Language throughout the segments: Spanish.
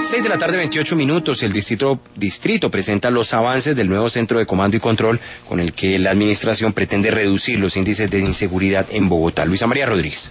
6:28 p.m. El distrito presenta los avances del nuevo centro de comando y control con el que la administración pretende reducir los índices de inseguridad en Bogotá. Luisa María Rodríguez.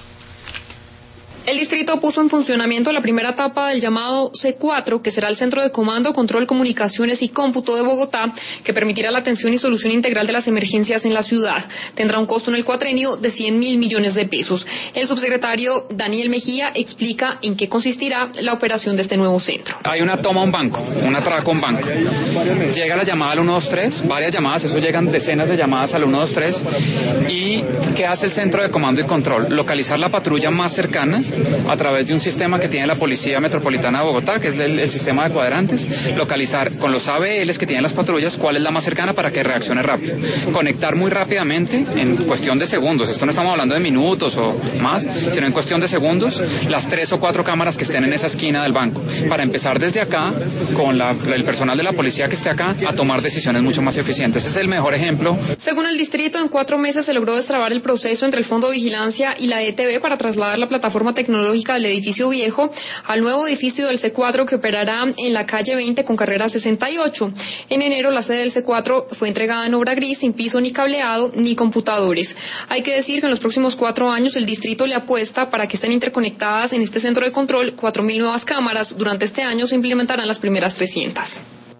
El distrito puso en funcionamiento la primera etapa del llamado C4, que será el Centro de Comando, Control, Comunicaciones y Cómputo de Bogotá, que permitirá la atención y solución integral de las emergencias en la ciudad. Tendrá un costo en el cuatrienio de 100.000 millones de pesos. El subsecretario Daniel Mejía explica en qué consistirá la operación de este nuevo centro. Hay una toma a un banco, un atraco a un banco. Llega la llamada al 123, varias llamadas, eso llegan decenas de llamadas al 123. ¿Y qué hace el Centro de Comando y Control? Localizar la patrulla más cercana a través de un sistema que tiene la Policía Metropolitana de Bogotá, que es el sistema de cuadrantes, localizar con los ABLs que tienen las patrullas cuál es la más cercana para que reaccione rápido, conectar muy rápidamente en cuestión de segundos, esto no estamos hablando de minutos o más, sino en cuestión de segundos, las 3 o 4 cámaras que estén en esa esquina del banco, para empezar desde acá, con el personal de la policía que esté acá, a tomar decisiones mucho más eficientes. Ese es el mejor ejemplo. Según el distrito, en 4 meses se logró destrabar el proceso entre el Fondo de Vigilancia y la ETB para trasladar la plataforma tecnológica del edificio viejo al nuevo edificio del C4 que operará en la calle 20 con carrera 68. En enero la sede del C4 fue entregada en obra gris, sin piso ni cableado ni computadores. Hay que decir que en los próximos 4 años el distrito le apuesta para que estén interconectadas en este centro de control 4.000 nuevas cámaras. Durante este año se implementarán las primeras 300.